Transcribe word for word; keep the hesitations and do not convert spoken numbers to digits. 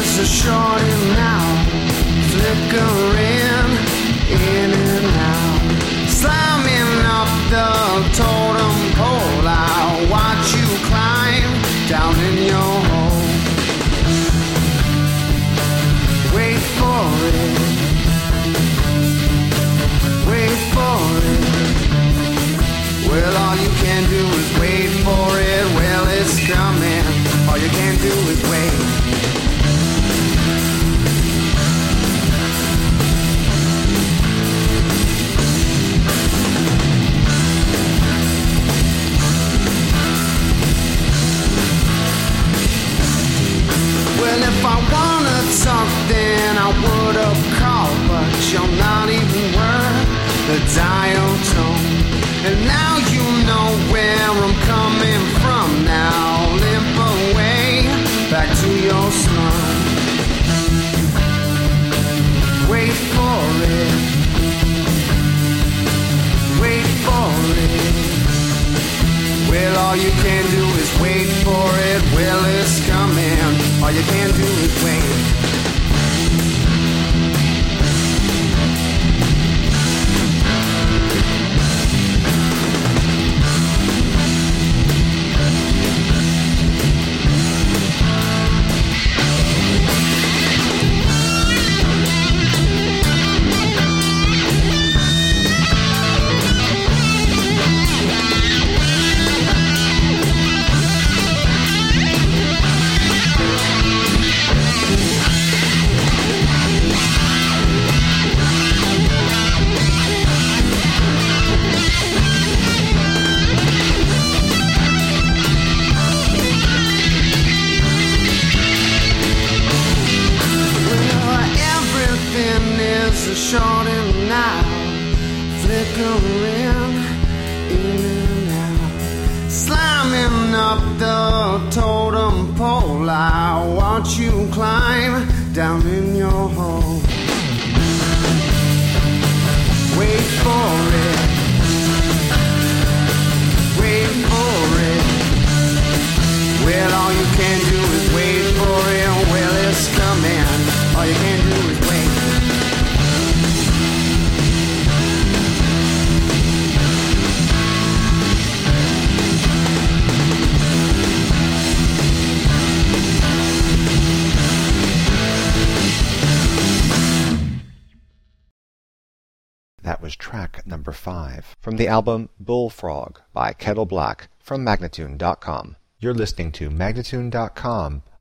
is a shorty now, flickering in and out, slamming up the totem pole. I'll watch you climb down in your hole. Wait for it, wait for it. Well, all you can do is wait for it. Well, it's coming. All you can do is wait. Well, if I wanted something, I would have called, but you're not even worth the dial tone. And now you know where I'm coming from. Now limp away back to your slum. Wait for it, wait for it. Well, all you can do is wait for it. Well, it's coming. All you can do is wait. Shorting now, flickering in and out, slamming up the totem pole. I watch you climb down in your hole. Wait for it, wait for it. Well, all you can do is wait for it. Well, it's coming. All you can do is wait. That was track number five from the album Bullfrog by Kettle Black from Magnatune dot com. You're listening to Magnatune dot com,